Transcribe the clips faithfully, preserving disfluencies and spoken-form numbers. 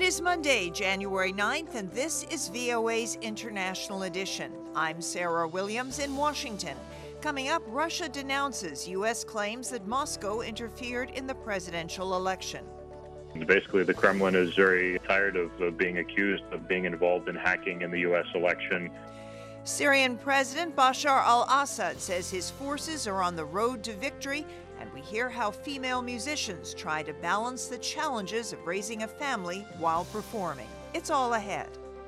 is Monday, January ninth, and this is V O A's International Edition. I'm Sarah Williams in Washington. Coming up, Russia denounces U S claims that Moscow interfered in the presidential election. Basically, the Kremlin is very tired of uh, being accused of being involved in hacking in the U S election. Syrian President Bashar al-Assad says his forces are on the road to victory, and we hear how female musicians try to balance the challenges of raising a family while performing. It's all ahead.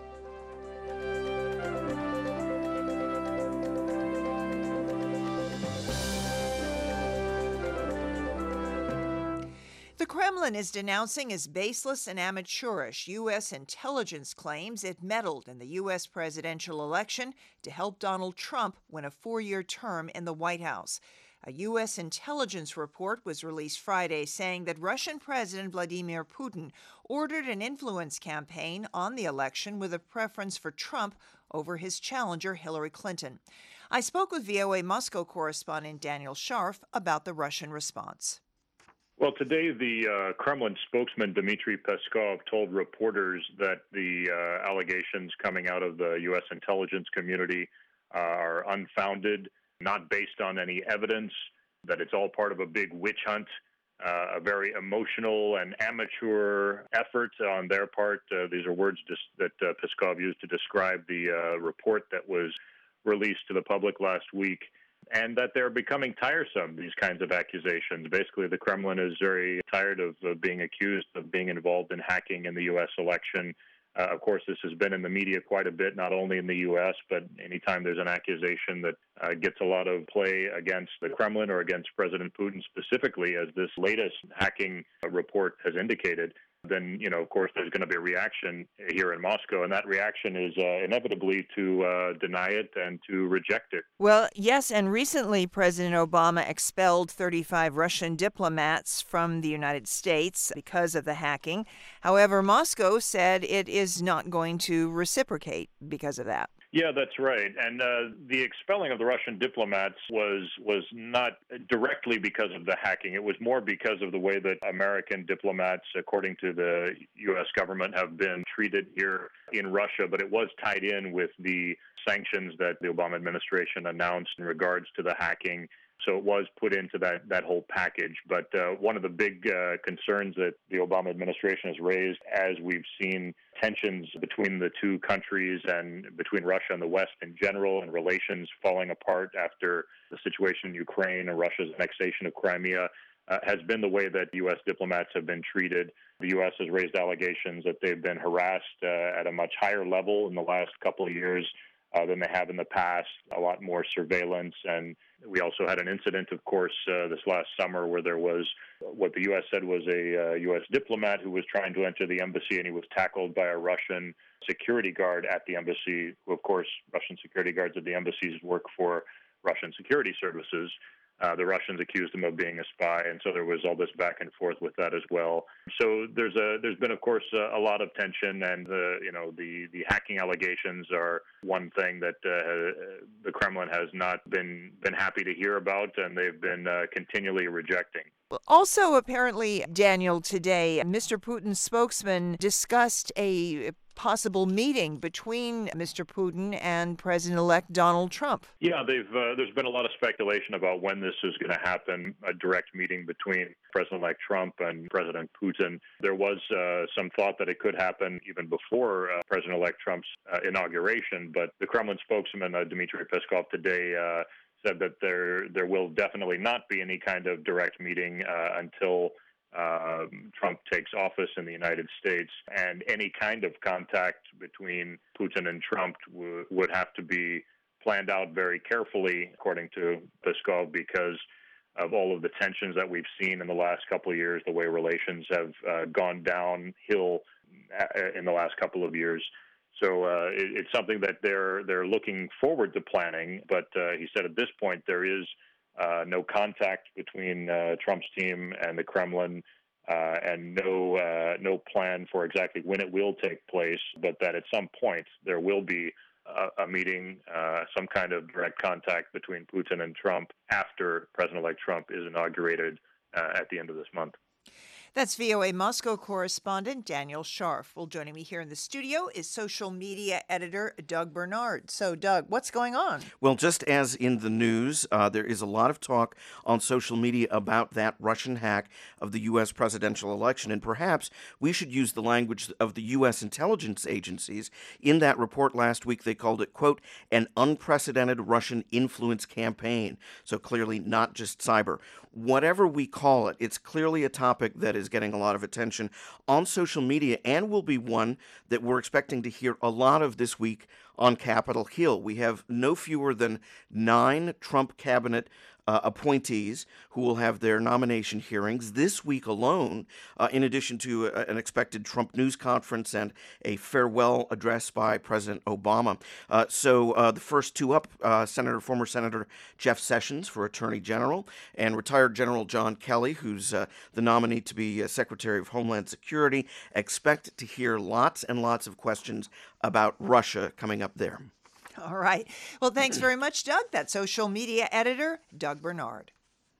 The Kremlin is denouncing as baseless and amateurish U S intelligence claims it meddled in the U S presidential election to help Donald Trump win a four-year term in the White House. A U S intelligence report was released Friday saying that Russian President Vladimir Putin ordered an influence campaign on the election with a preference for Trump over his challenger Hillary Clinton. I spoke with V O A Moscow correspondent Daniel Scharf about the Russian response. Well, today the uh, Kremlin spokesman Dmitry Peskov told reporters that the uh, allegations coming out of the U S intelligence community uh, are unfounded, not based on any evidence, that it's all part of a big witch hunt, uh, a very emotional and amateur effort on their part. Uh, these are words dis- that uh, Peskov used to describe the uh, report that was released to the public last week. And that they're becoming tiresome, these kinds of accusations. Basically, the Kremlin is very tired of uh, being accused of being involved in hacking in the U S election. Uh, of course, this has been in the media quite a bit, not only in the U S, but anytime there's an accusation that uh, gets a lot of play against the Kremlin or against President Putin specifically, as this latest hacking uh, report has indicated, then, you know, of course, there's going to be a reaction here in Moscow, and that reaction is uh, inevitably to uh, deny it and to reject it. Well, yes, and recently President Obama expelled thirty-five Russian diplomats from the United States because of the hacking. However, Moscow said it is not going to reciprocate because of that. Yeah, that's right. And uh, the expelling of the Russian diplomats was was not directly because of the hacking. It was more because of the way that American diplomats, according to the U S government, have been treated here in Russia. But it was tied in with the sanctions that the Obama administration announced in regards to the hacking. So it was put into that, that whole package. But uh, one of the big uh, concerns that the Obama administration has raised, as we've seen tensions between the two countries and between Russia and the West in general, and relations falling apart after the situation in Ukraine and Russia's annexation of Crimea, uh, has been the way that U S diplomats have been treated. The U S has raised allegations that they've been harassed uh, at a much higher level in the last couple of years Uh, than they have in the past, a lot more surveillance. And we also had an incident, of course, uh, this last summer where there was what the U S said was a uh, U S diplomat who was trying to enter the embassy, and he was tackled by a Russian security guard at the embassy, who, of course, Russian security guards at the embassies work for Russian security services. Uh, the Russians accused him of being a spy, and so there was all this back and forth with that as well. So there's a there's been, of course, a, a lot of tension, and the you know the the hacking allegations are one thing that uh, the Kremlin has not been been happy to hear about, and they've been uh, continually rejecting. Also, apparently, Daniel, today, Mister Putin's spokesman discussed a possible meeting between Mister Putin and President-elect Donald Trump. Yeah, they've uh, there's been a lot of speculation about when this is going to happen, a direct meeting between President-elect Trump and President Putin. There was uh, some thought that it could happen even before uh, President-elect Trump's uh, inauguration, but the Kremlin spokesman, uh, Dmitry Peskov, today uh, said that there there will definitely not be any kind of direct meeting uh, until uh, Trump takes office in the United States, and any kind of contact between Putin and Trump w- would have to be planned out very carefully, according to Peskov, because of all of the tensions that we've seen in the last couple of years, the way relations have uh, gone downhill in the last couple of years. So uh, it, it's something that they're they're looking forward to planning. But uh, he said at this point there is uh, no contact between uh, Trump's team and the Kremlin, uh, and no uh, no plan for exactly when it will take place. But that at some point there will be a, a meeting, uh, some kind of direct contact between Putin and Trump after President-elect Trump is inaugurated uh, at the end of this month. That's V O A Moscow correspondent Daniel Scharf. Well, joining me here in the studio is social media editor Doug Bernard. So, Doug, what's going on? Well, just as in the news, uh, there is a lot of talk on social media about that Russian hack of the U S presidential election, and perhaps we should use the language of the U S intelligence agencies. In that report last week, they called it, quote, an unprecedented Russian influence campaign. So clearly not just cyber. Whatever we call it, it's clearly a topic that is getting a lot of attention on social media and will be one that we're expecting to hear a lot of this week on Capitol Hill. We have no fewer than nine Trump cabinet Uh, appointees who will have their nomination hearings this week alone, uh, in addition to a, an expected Trump news conference and a farewell address by President Obama. Uh, so uh, the first two up, uh, Senator, former Senator Jeff Sessions for Attorney General, and retired General John Kelly, who's uh, the nominee to be uh, Secretary of Homeland Security, expect to hear lots and lots of questions about Russia coming up there. All right. Well, thanks very much, Doug. That's social media editor Doug Bernard.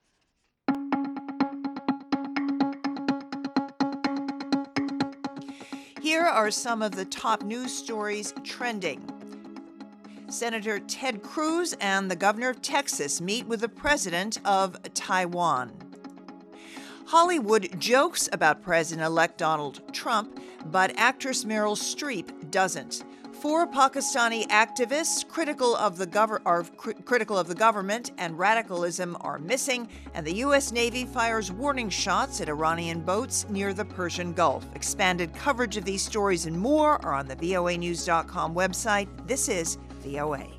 Here are some of the top news stories trending. Senator Ted Cruz and the governor of Texas meet with the president of Taiwan. Hollywood jokes about President-elect Donald Trump, but actress Meryl Streep doesn't. Four Pakistani activists critical of the gov- are cr- critical of the government and radicalism are missing, and the U S Navy fires warning shots at Iranian boats near the Persian Gulf. Expanded coverage of these stories and more are on the V O A news dot com website. This is V O A.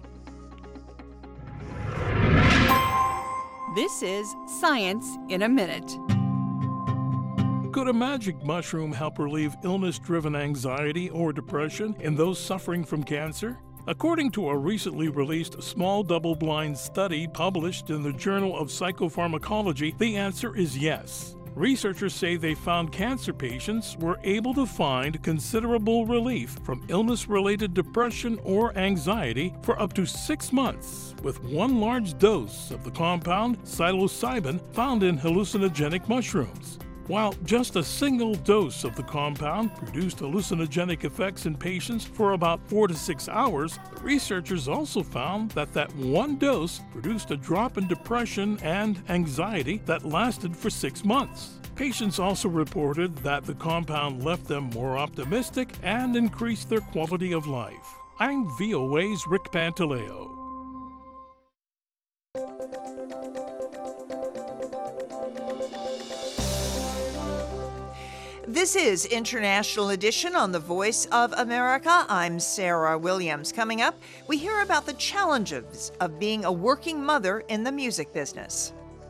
This is Science in a Minute. Could a magic mushroom help relieve illness-driven anxiety or depression in those suffering from cancer? According to a recently released small double-blind study published in the Journal of Psychopharmacology, the answer is yes. Researchers say they found cancer patients were able to find considerable relief from illness-related depression or anxiety for up to six months with one large dose of the compound psilocybin found in hallucinogenic mushrooms. While just a single dose of the compound produced hallucinogenic effects in patients for about four to six hours, the researchers also found that that one dose produced a drop in depression and anxiety that lasted for six months. Patients also reported that the compound left them more optimistic and increased their quality of life. I'm V O A's Rick Pantaleo. This is International Edition on the Voice of America. I'm Sarah Williams. Coming up, we hear about the challenges of being a working mother in the music business.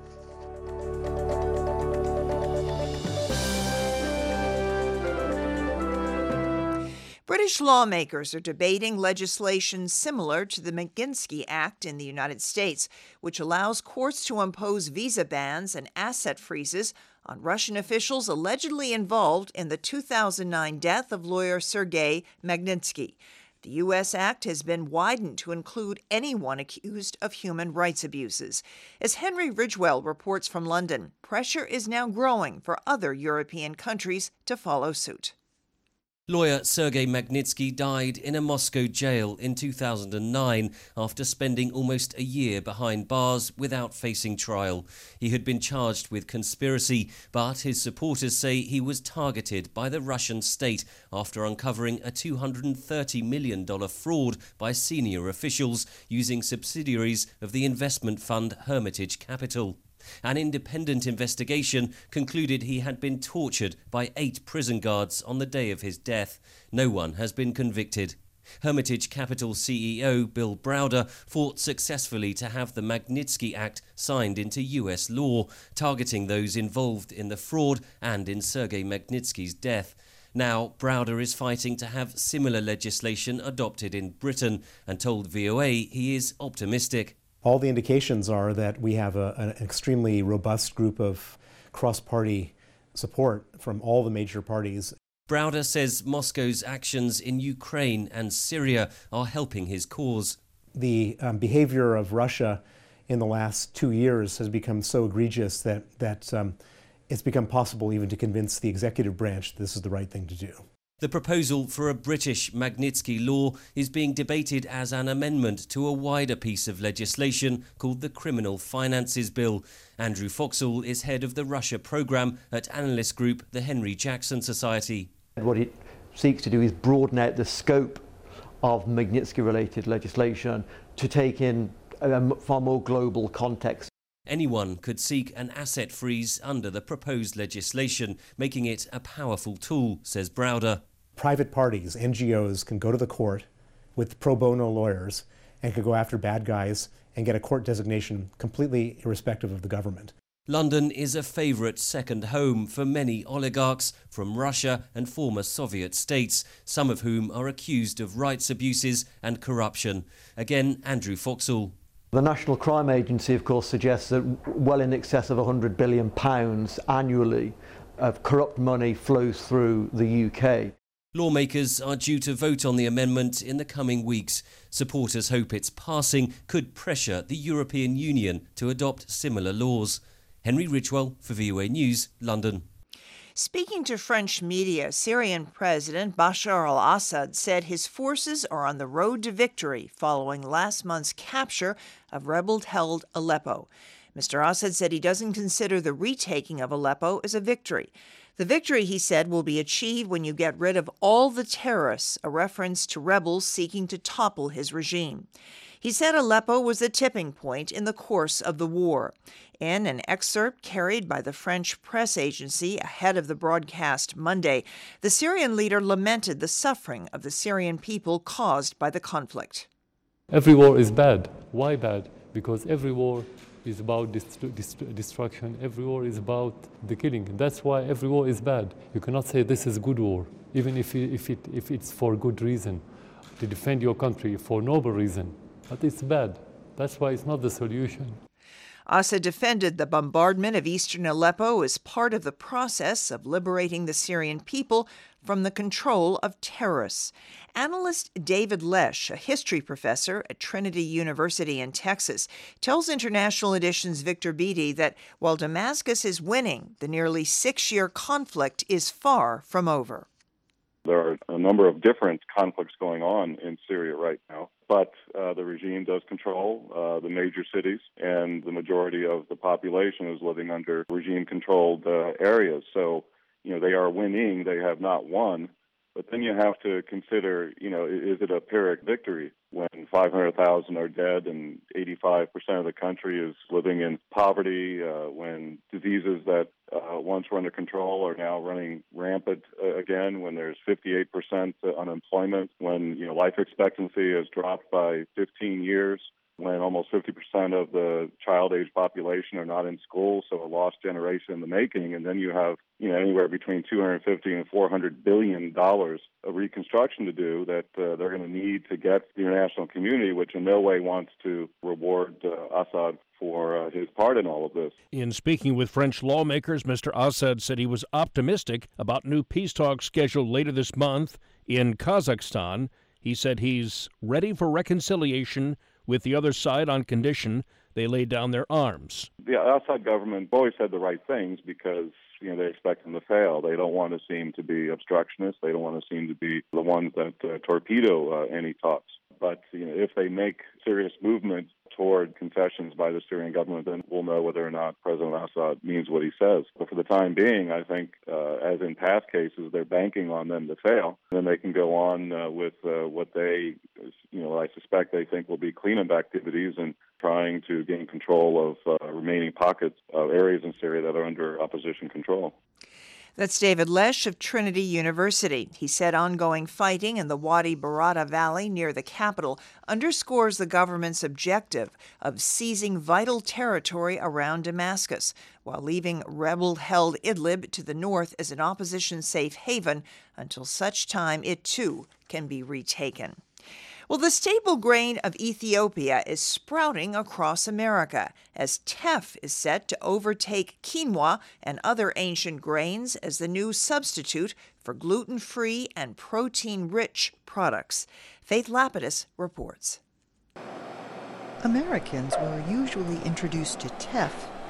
British lawmakers are debating legislation similar to the Magnitsky Act in the United States, which allows courts to impose visa bans and asset freezes on Russian officials allegedly involved in the two thousand nine death of lawyer Sergei Magnitsky. The U S Act has been widened to include anyone accused of human rights abuses. As Henry Ridgewell reports from London, pressure is now growing for other European countries to follow suit. Lawyer Sergei Magnitsky died in a Moscow jail in two thousand nine after spending almost a year behind bars without facing trial. He had been charged with conspiracy, but his supporters say he was targeted by the Russian state after uncovering a two hundred thirty million dollars fraud by senior officials using subsidiaries of the investment fund Hermitage Capital. An independent investigation concluded he had been tortured by eight prison guards on the day of his death. No one has been convicted. Hermitage Capital C E O Bill Browder fought successfully to have the Magnitsky Act signed into U S law, targeting those involved in the fraud and in Sergei Magnitsky's death. Now, Browder is fighting to have similar legislation adopted in Britain and told V O A he is optimistic. All the indications are that we have a, an extremely robust group of cross-party support from all the major parties. Browder says Moscow's actions in Ukraine and Syria are helping his cause. The um, behavior of Russia in the last two years has become so egregious that, that um, it's become possible even to convince the executive branch this is the right thing to do. The proposal for a British Magnitsky law is being debated as an amendment to a wider piece of legislation called the Criminal Finances Bill. Andrew Foxall is head of the Russia programme at analyst group the Henry Jackson Society. What it seeks to do is broaden out the scope of Magnitsky-related legislation to take in a far more global context. Anyone could seek an asset freeze under the proposed legislation, making it a powerful tool, says Browder. Private parties, N G Os, can go to the court with pro bono lawyers and could go after bad guys and get a court designation completely irrespective of the government. London is a favourite second home for many oligarchs from Russia and former Soviet states, some of whom are accused of rights abuses and corruption. Again, Andrew Foxall. The National Crime Agency, of course, suggests that well in excess of one hundred billion pounds annually of corrupt money flows through the U K. Lawmakers are due to vote on the amendment in the coming weeks. Supporters hope its passing could pressure the European Union to adopt similar laws. Henry Ridgewell for V O A News, London. Speaking to French media, Syrian President Bashar al-Assad said his forces are on the road to victory following last month's capture of rebel-held Aleppo. Mister Assad said he doesn't consider the retaking of Aleppo as a victory. The victory, he said, will be achieved when you get rid of all the terrorists, a reference to rebels seeking to topple his regime. He said Aleppo was the tipping point in the course of the war. In an excerpt carried by the French press agency ahead of the broadcast Monday, the Syrian leader lamented the suffering of the Syrian people caused by the conflict. Every war is bad. Why bad? Because every war is about dist- dist- destruction. Every war is about the killing. That's why every war is bad. You cannot say this is good war, even if, it, if, it, if it's for good reason, to defend your country for noble reason. But it's bad. That's why it's not the solution. Assad defended the bombardment of eastern Aleppo as part of the process of liberating the Syrian people from the control of terrorists. Analyst David Lesh, a history professor at Trinity University in Texas, tells International Edition's Victor Beattie that while Damascus is winning, the nearly six-year conflict is far from over. There are a number of different conflicts going on in Syria right now, but uh, the regime does control uh, the major cities, and the majority of the population is living under regime-controlled uh, areas. So, you know, they are winning, they have not won, but then you have to consider, you know, is it a Pyrrhic victory when five hundred thousand are dead and eighty-five percent of the country is living in poverty, uh, when diseases that uh, once were under control are now running rampant uh, again, when there's fifty-eight percent unemployment, when, you know, life expectancy has dropped by fifteen years, when almost fifty percent of the child-age population are not in school, so a lost generation in the making, and then you have, you know, anywhere between two hundred fifty and four hundred billion dollars of reconstruction to do that uh, they're going to need to get the international community, which in no way wants to reward uh, Assad for uh, his part in all of this. In speaking with French lawmakers, Mister Assad said he was optimistic about new peace talks scheduled later this month in Kazakhstan. He said he's ready for reconciliation with the other side on condition they lay down their arms. The Assad government always said the right things because, you know, they expect them to fail. They don't want to seem to be obstructionists. They don't want to seem to be the ones that uh, torpedo uh, any talks. But, you know, if they make serious movement toward concessions by the Syrian government, then we'll know whether or not President Assad means what he says. But for the time being, I think, uh, as in past cases, they're banking on them to fail. And then they can go on uh, with uh, what they, you know, I suspect they think will be cleanup activities and trying to gain control of uh, remaining pockets of areas in Syria that are under opposition control. That's David Lesh of Trinity University. He said ongoing fighting in the Wadi Barada Valley near the capital underscores the government's objective of seizing vital territory around Damascus, while leaving rebel-held Idlib to the north as an opposition safe haven until such time it too can be retaken. Well, the staple grain of Ethiopia is sprouting across America as teff is set to overtake quinoa and other ancient grains as the new substitute for gluten-free and protein-rich products. Faith Lapidus reports. Americans were usually introduced to teff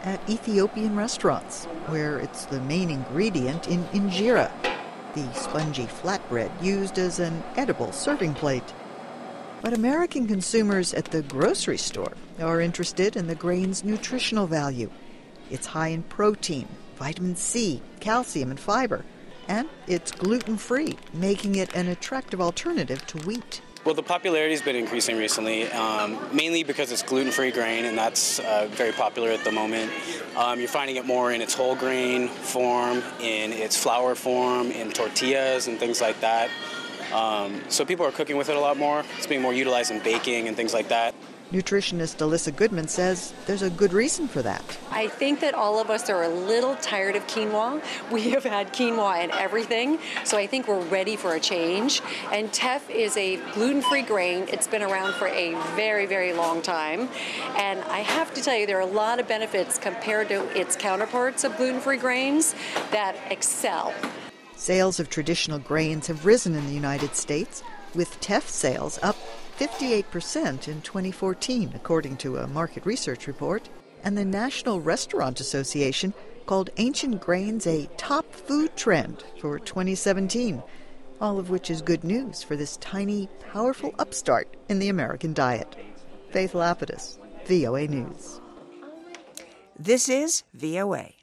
at Ethiopian restaurants, where it's the main ingredient in injera, the spongy flatbread used as an edible serving plate. But American consumers at the grocery store are interested in the grain's nutritional value. It's high in protein, vitamin C, calcium, and fiber, and it's gluten-free, making it an attractive alternative to wheat. Well, the popularity has been increasing recently, um, mainly because it's gluten-free grain, and that's uh, very popular at the moment. Um, you're finding it more in its whole grain form, in its flour form, in tortillas and things like that. Um, so people are cooking with it a lot more. It's being more utilized in baking and things like that. Nutritionist Alyssa Goodman says there's a good reason for that. I think that all of us are a little tired of quinoa. We have had quinoa in everything, so I think we're ready for a change. And teff is a gluten-free grain. It's been around for a very, very long time. And I have to tell you, there are a lot of benefits compared to its counterparts of gluten-free grains that excel. Sales of traditional grains have risen in the United States, with teff sales up fifty-eight percent in twenty fourteen, according to a market research report. And the National Restaurant Association called ancient grains a top food trend for twenty seventeen, all of which is good news for this tiny, powerful upstart in the American diet. Faith Lapidus, V O A News. This is V O A.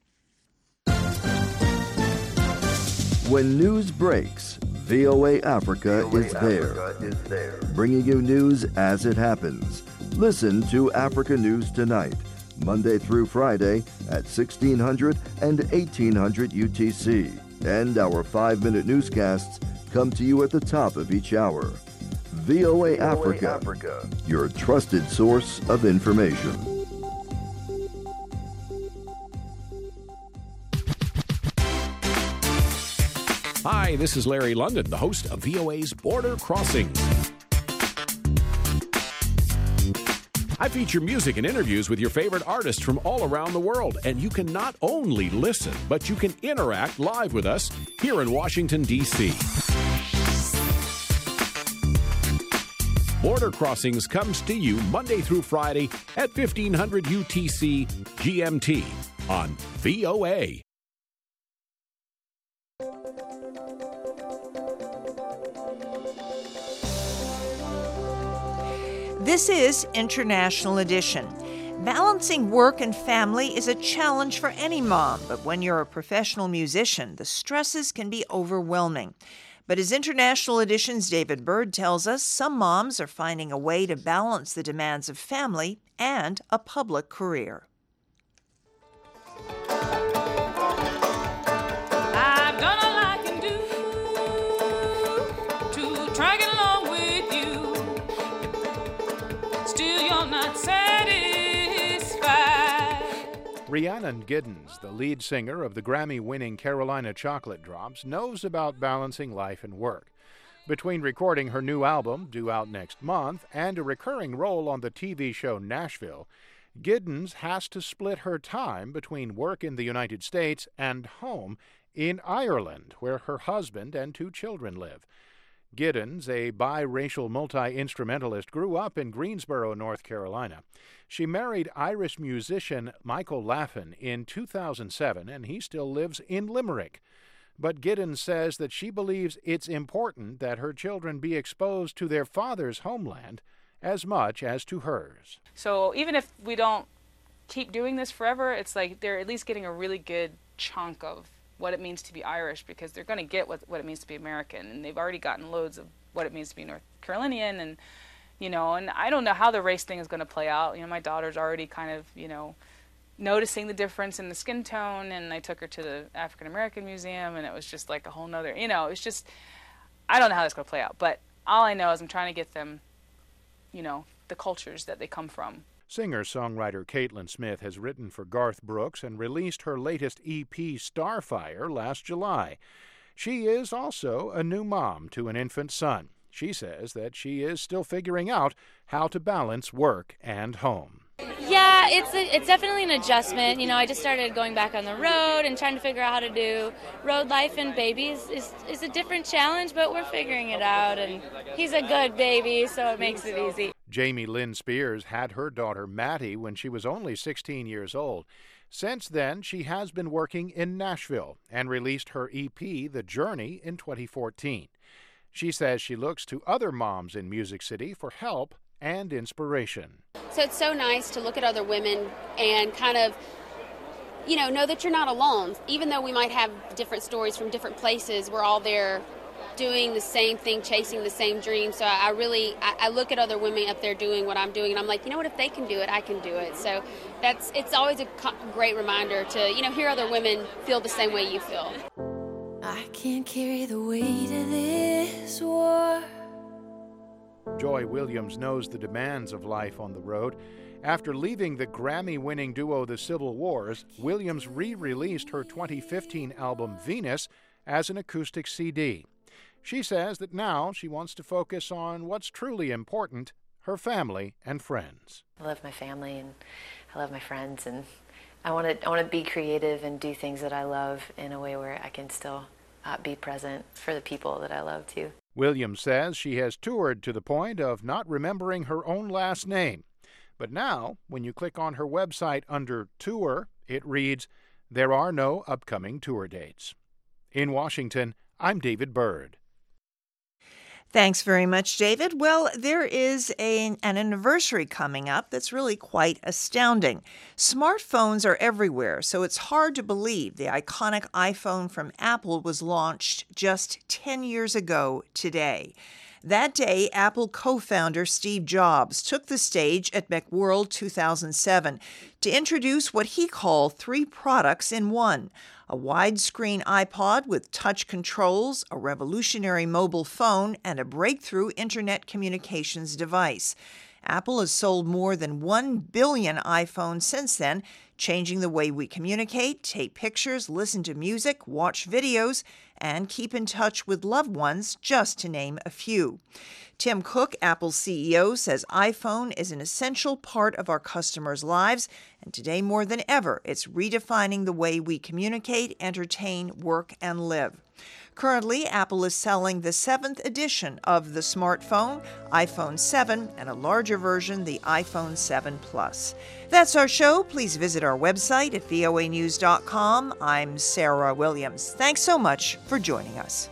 When news breaks, V O A Africa, V O A is, there, Africa is there, bringing you news as it happens. Listen to Africa News Tonight, Monday through Friday at sixteen hundred and eighteen hundred U T C. And our five-minute newscasts come to you at the top of each hour. V O A, V O A Africa, Africa, your trusted source of information. Hi, this is Larry London, the host of V O A's Border Crossings. I feature music and interviews with your favorite artists from all around the world, and you can not only listen, but you can interact live with us here in Washington, D C Border Crossings comes to you Monday through Friday at fifteen hundred U T C G M T on V O A. This is International Edition. Balancing work and family is a challenge for any mom, but when you're a professional musician, the stresses can be overwhelming. But as International Edition's David Bird tells us, some moms are finding a way to balance the demands of family and a public career. I've done all I can do to try to get along with you. Still, you're not satisfied. Rhiannon Giddens, the lead singer of the Grammy-winning Carolina Chocolate Drops, knows about balancing life and work. Between recording her new album, due out next month, and a recurring role on the T V show Nashville, Giddens has to split her time between work in the United States and home in Ireland, where her husband and two children live. Giddens, a biracial multi-instrumentalist, grew up in Greensboro, North Carolina. She married Irish musician Michael Laffin in two thousand seven, and he still lives in Limerick. But Giddens says that she believes it's important that her children be exposed to their father's homeland as much as to hers. So even if we don't keep doing this forever, it's like they're at least getting a really good chunk of what it means to be Irish, because they're going to get what, what it means to be American, and they've already gotten loads of what it means to be North Carolinian, and you know, and I don't know how the race thing is going to play out. You know, my daughter's already kind of, you know, noticing the difference in the skin tone, and I took her to the African American Museum, and it was just like a whole nother, you know, it's just, I don't know how that's going to play out, but all I know is I'm trying to get them, you know, the cultures that they come from. Singer-songwriter Caitlin Smith has written for Garth Brooks and released her latest E P, Starfire, last July. She is also a new mom to an infant son. She says that she is still figuring out how to balance work and home. Yeah, it's a, it's definitely an adjustment. You know, I just started going back on the road and trying to figure out how to do road life, and babies is, is a different challenge, but we're figuring it out, and he's a good baby, so it makes it easy. Jamie Lynn Spears had her daughter Maddie when she was only sixteen years old. Since then, she has been working in Nashville and released her E P, The Journey, in twenty fourteen. She says she looks to other moms in Music City for help and inspiration. So it's so nice to look at other women and kind of, you know, know that you're not alone. Even though we might have different stories from different places, we're all there doing the same thing, chasing the same dream. So I really, I, I look at other women up there doing what I'm doing, and I'm like, you know what, if they can do it, I can do it. So that's, it's always a co- great reminder to, you know, hear other women feel the same way you feel. I can't carry the weight of this war. Joy Williams knows the demands of life on the road. After leaving the Grammy-winning duo The Civil Wars, Williams re-released her twenty fifteen album Venus as an acoustic C D. She says that now she wants to focus on what's truly important, her family and friends. I love my family and I love my friends, and I want to I want to be creative and do things that I love in a way where I can still uh, be present for the people that I love too. Williams says she has toured to the point of not remembering her own last name. But now, when you click on her website under Tour, it reads, "There are no upcoming tour dates." In Washington, I'm David Byrd. Thanks very much, David. Well, there is a, an anniversary coming up that's really quite astounding. Smartphones are everywhere, so it's hard to believe the iconic iPhone from Apple was launched just ten years ago today. That day, Apple co-founder Steve Jobs took the stage at Macworld two thousand seven to introduce what he called three products in one: a widescreen iPod with touch controls, a revolutionary mobile phone, and a breakthrough internet communications device. Apple has sold more than one billion iPhones since then, changing the way we communicate, take pictures, listen to music, watch videos, and keep in touch with loved ones, just to name a few. Tim Cook, Apple's C E O, says iPhone is an essential part of our customers' lives, and today more than ever, it's redefining the way we communicate, entertain, work, and live. Currently, Apple is selling the seventh edition of the smartphone, iPhone seven, and a larger version, the iPhone seven Plus. That's our show. Please visit our website at V O A news dot com. I'm Sarah Williams. Thanks so much for joining us.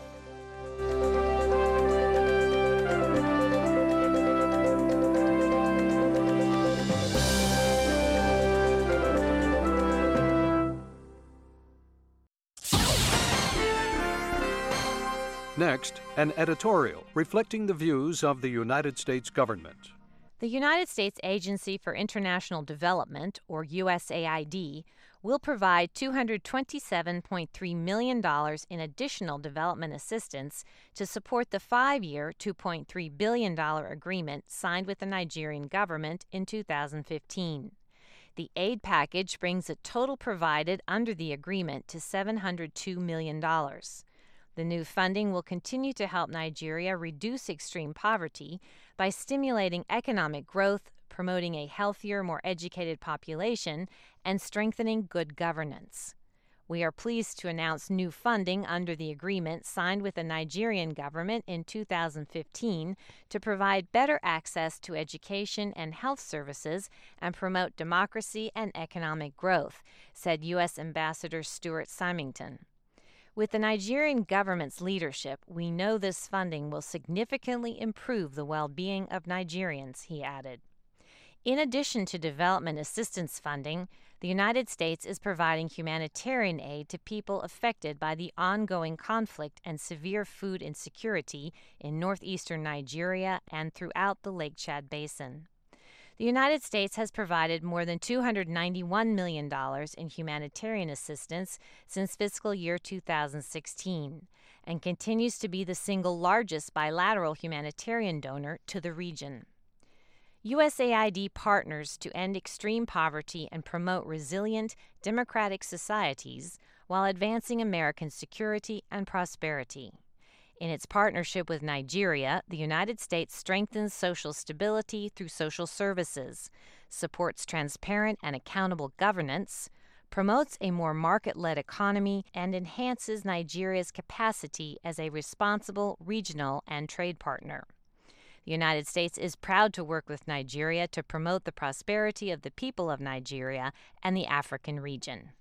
Next, an editorial reflecting the views of the United States government. The United States Agency for International Development, or U S A I D, will provide two hundred twenty-seven point three million dollars in additional development assistance to support the five-year, two point three billion dollars agreement signed with the Nigerian government in two thousand fifteen. The aid package brings the total provided under the agreement to seven hundred two million dollars. The new funding will continue to help Nigeria reduce extreme poverty by stimulating economic growth, promoting a healthier, more educated population, and strengthening good governance. We are pleased to announce new funding under the agreement signed with the Nigerian government in two thousand fifteen to provide better access to education and health services and promote democracy and economic growth, said U S Ambassador Stuart Symington. With the Nigerian government's leadership, we know this funding will significantly improve the well-being of Nigerians, he added. In addition to development assistance funding, the United States is providing humanitarian aid to people affected by the ongoing conflict and severe food insecurity in northeastern Nigeria and throughout the Lake Chad Basin. The United States has provided more than two hundred ninety-one million dollars in humanitarian assistance since fiscal year two thousand sixteen and continues to be the single largest bilateral humanitarian donor to the region. U S A I D partners to end extreme poverty and promote resilient, democratic societies while advancing American security and prosperity. In its partnership with Nigeria, the United States strengthens social stability through social services, supports transparent and accountable governance, promotes a more market-led economy, and enhances Nigeria's capacity as a responsible regional and trade partner. The United States is proud to work with Nigeria to promote the prosperity of the people of Nigeria and the African region.